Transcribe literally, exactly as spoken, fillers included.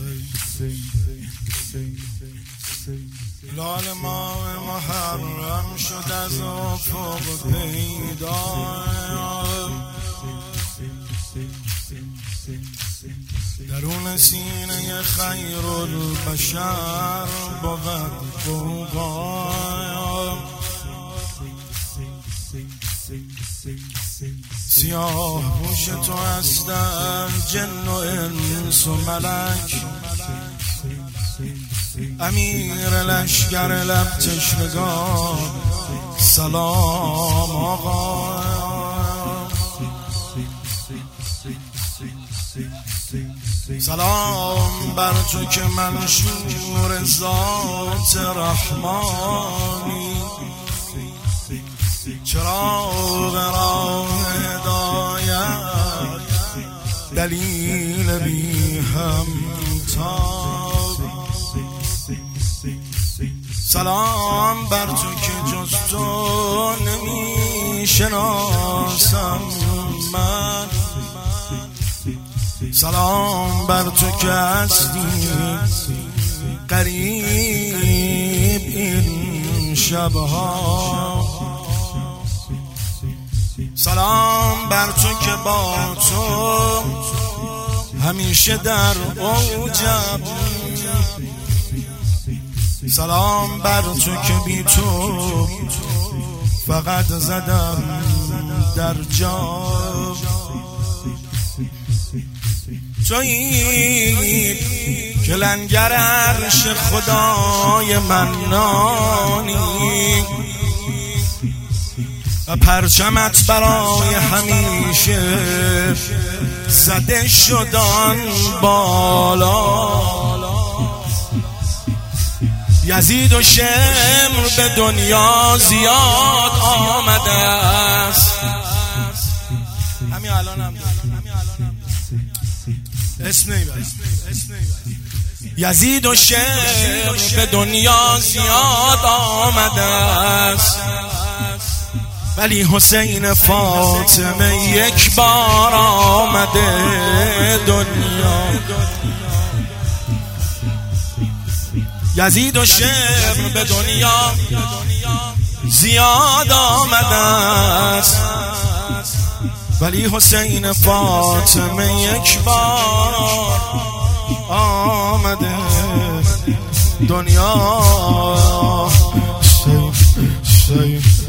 لال ماه محرم شد از افق پیدا، درون سینه خیر البشر بود غوغا. سیاه پوش تو است در جن و انس و ملک، امیر لشکر لب تشنگان سلام آقا. سلام بر تو که منشور ذات رحمانی، چراغ راه هدایت دلیل بی همتا. سلام بر تو که جز تو نمی شناسم من، سلام بر تو که هستی قریب این شبها. سلام بر تو که با تو همیشه در اوجم، سلام بر تو که بی تو فقط زدم در جا. تویی که لنگر عرش خدای منانی و پرچمت برای همیشه زده شدان بالا. یزید و شمر به دنیا زیاد آمده است، همین الان هم اسم نیبرم. یزید و شمر به دنیا زیاد آمده است، ولی حسین فاطمه یک بار آمده دنیا. یزید و شمر به دنیا زیاد آمده است، ولی حسین فاطمه یک بار آمده دنیا.